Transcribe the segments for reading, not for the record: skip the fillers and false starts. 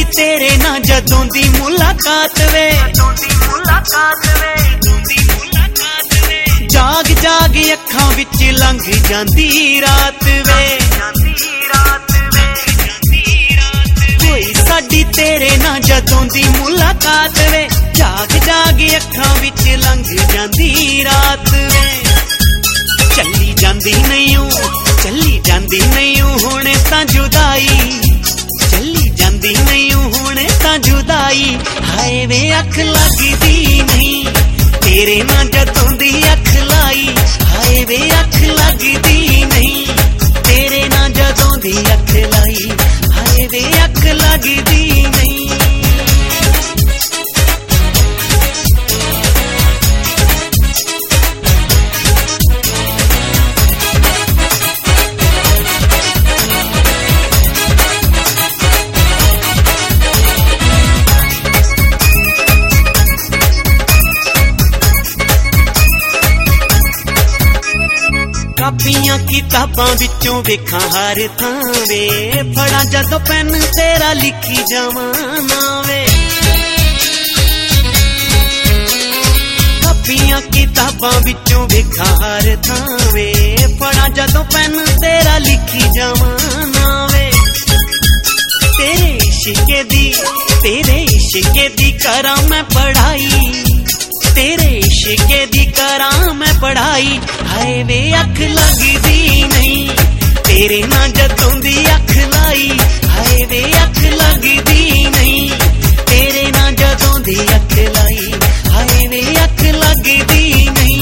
तेरे ना जदों दी मुलाकात वे, जाग जाग अखां विच लंघ जांदी रात वे। कोई साडी तेरे ना जदों दी मुलाकात वे, जाग जाग अखां विच लंघ जांदी रात वे। चली जांदी नहीं हुणे तां जुदाई, चली जांदी नहीं हुणे तां जुदाई। हाय वे अख लगदी नहीं तेरे ना जदों दी अख लाई, हाय वे अख लगदी नहीं तेरे ना जदों दी अख लाई, हाय वे अख लगदी नहीं। कापियां किताबां विचों वेखां हर थां वे, फड़ा जदों पेन तेरा लिखी जावां नावे। कापियां किताबां विचों वेखां हर थां वे, फड़ा जदों पेन तेरा लिखी जावां नावे। तेरे इश्के दी करां मैं पढ़ाई, तेरे इश्के दी करां मैं पढ़ाई। हाय वे अख लगदी नहीं तेरे ना जदों दी अख लाई, हाय वे अख लगदी नहीं तेरे ना जदों दी अख लाई, हाय वे अख लगदी नहीं।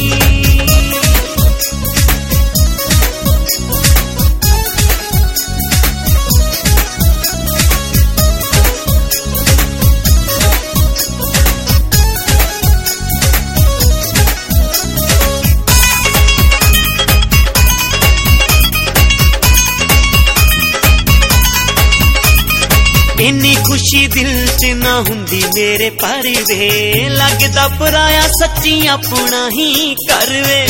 इन्नी खुशी दिल च ना हुंदी मेरे पर वे, लगदा पराया सच्ची अपना ही कर वे।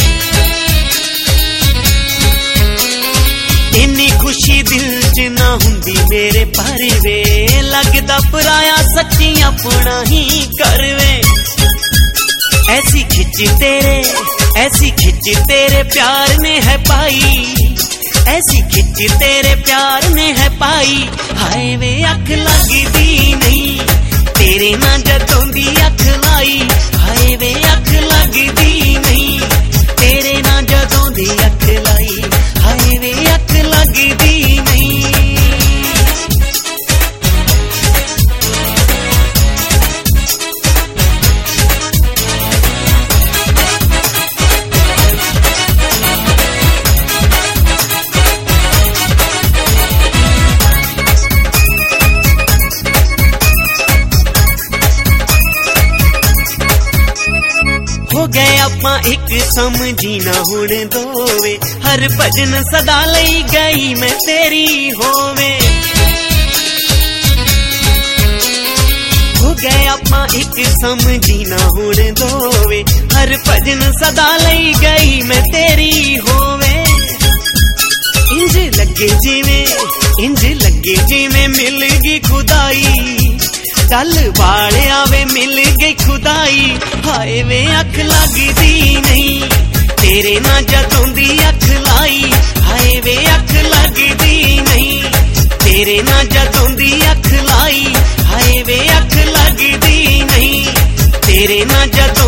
इन्नी खुशी दिल च ना हुंदी मेरे पर वे, लगदा पराया सच्ची अपना ही कर वे। ऐसी खिच तेरे प्यार ने है पाई, ऐसी खिच तेरे प्यार ने है पाई। हाय वे अख लगदी नहीं तेरे ना जदों दी अख लाई, हाय वे अख लगदी नहीं तेरे ना जदों दी अख लाई, हाय वे अख लगदी नहीं। हो गए आपां एक समझी ना हुण दोवे, हर भजन सदा लई गई मैं तेरी होवे। हो गए आपां एक समझी ना हुण दोवे, हर भजन सदा लई गई मैं तेरी होवे। इंज लगे जिवें मिल गई खुदाई, दल वाले आवे मिल गई खुदाई। हाय वे अख लगदी नहीं तेरे ना जदों दी अख लाई, हाय वे अख लगदी नहीं तेरे ना जदों दी अख लाई, हाय वे अख लगदी नहीं तेरे ना जदों